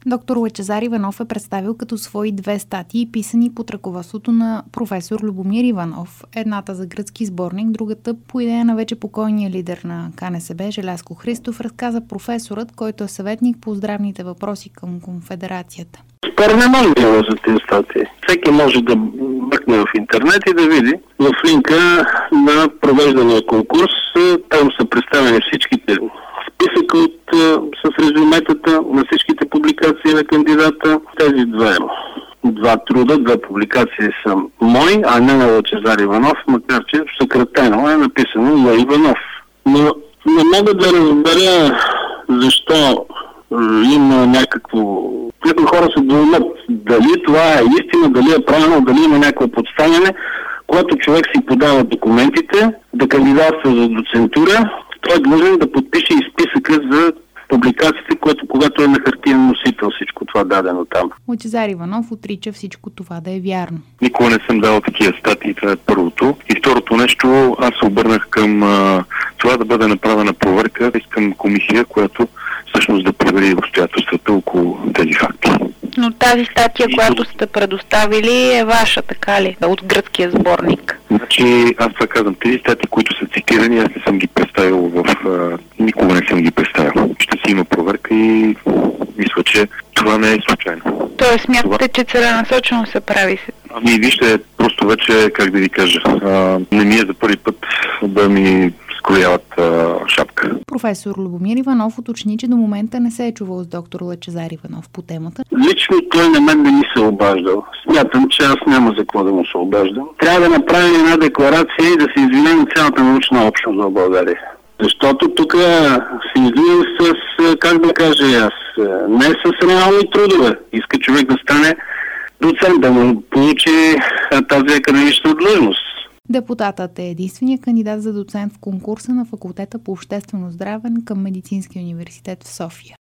Доктор Лъчезар Иванов е представил като свои 2 статии, писани под ръководството на професор Любомир Иванов. Едната за гръцки сборник, другата по идея на вече покойния лидер на КНСБ Желязко Христов, разказа професорът, който е съветник по здравните въпроси към Конфедерацията. Спор не може да има за тези статии. Всеки може да мъкне в интернет и да види в линка на провеждания конкурс. Там са представени всичките списъка с резюметата на всичките публикации на кандидата. Тези два труда, 2 публикации са мои, а не на Лъчезар Иванов, макар че съкратено е написано на Иванов. Но не мога да разбера защо има някакво... Някои хора се думат дали това е истина, дали е правилно, дали има някакво подставяне. Когато човек си подава документите да кандидатства за доцентура, той е длъжен да подпише и списъка за публикациите, когато е на хартиен носител всичко това дадено там. Лъчезар Иванов отрича всичко това да е вярно. Никога не съм давал такива статии, това е първото. И второто нещо, аз се обърнах към това да бъде направена проверка. Искам комисия, която всъщност да провери обстоятелствата около тези факти. Но тази статия, която сте предоставили, е ваша, така ли? От гръцкия сборник. Значи, аз това казвам, тези статии, които са цитирани, аз не съм ги представил никога не съм ги представил. Ще си има проверка и мисля, че това не е случайно. Тоест, смятате, че целенасочено се прави? Ами, вижте, просто вече, как да ви кажа, не ми е за първи път да ми скрояват шапка. Професор Любомир Иванов уточни, че до момента не се е чувал с доктор Лъчезар Иванов по темата. Лично той на мен не ми се обаждал. Смятам, че аз няма за какво да му се обаждам. Трябва да направим една декларация и да се извинем на цялата научна общност в България. Защото тук се излизам с, как да кажа аз, не с реални трудове. Иска човек да стане доцент, да му получи тази академична длъжност. Депутатът е единственият кандидат за доцент в конкурса на факултета по обществено здраве към Медицинския университет в София.